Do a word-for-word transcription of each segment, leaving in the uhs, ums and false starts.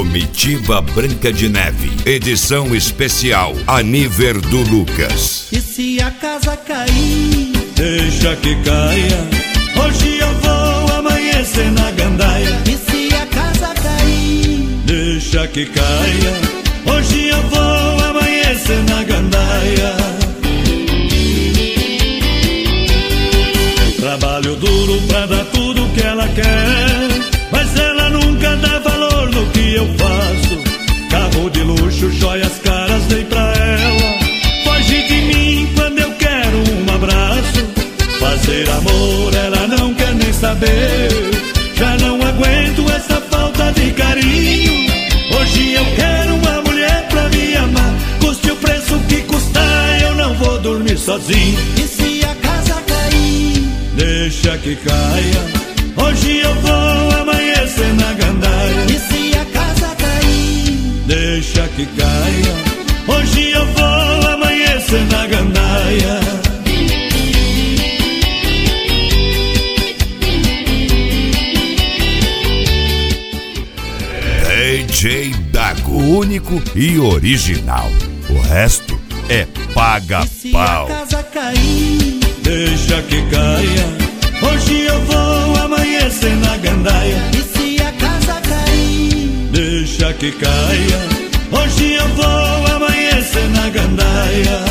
Comitiva Branca de Neve, edição especial Aniver do Lucas. E se a casa cair, deixa que caia, hoje eu vou amanhecer na gandaia. E se a casa cair, deixa que caia, hoje eu vou amanhecer na gandaia. Trabalho duro pra dar tudo que ela quer, mas ela nunca dá valor no que eu faço. Carro de luxo, joias caras dei pra ela. Foge de mim quando eu quero um abraço. Fazer amor ela não quer nem saber. Já não aguento essa falta de carinho. Hoje eu quero uma mulher pra me amar. Custe o preço que custar, eu não vou dormir sozinho. E se a casa cair, deixa que caia, hoje eu vou amanhecer na gandaia. E se a casa cair, deixa que caia, hoje eu vou amanhecer na gandaia. D J Dago, único e original. O resto é paga-pau. e se a casa cair, deixa que caia, hoje eu vou amanhecer na gandaia. e se a casa cair, deixa que caia, hoje eu vou amanhecer na gandaia.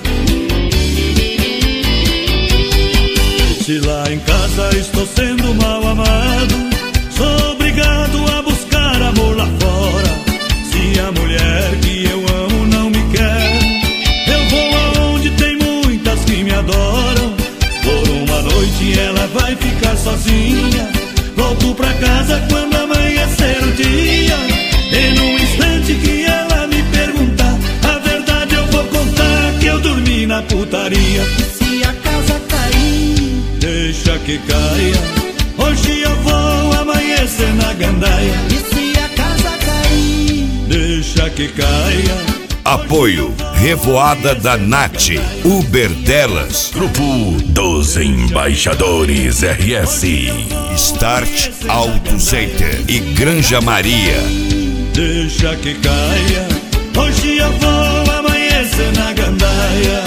Se lá em casa estou sendo mal amado, sou obrigado a buscar amor lá fora. Se a mulher que eu amo não me quer, eu vou aonde tem muitas que me adoram. Por uma noite ela vai ficar sozinha. Volto pra casa quando amanhecer o dia. E num instante que ela me perguntar, a verdade eu vou contar que eu dormi na putaria. e se a casa cair, deixa que caia, hoje eu vou amanhecer na gandaia. e se a casa cair, deixa que caia. Apoio Revoada da Nath, Uber delas, Grupo dos Embaixadores R S, Start Auto Center e Granja Maria. Deixa que caia, hoje eu vou amanhecer na gandaia.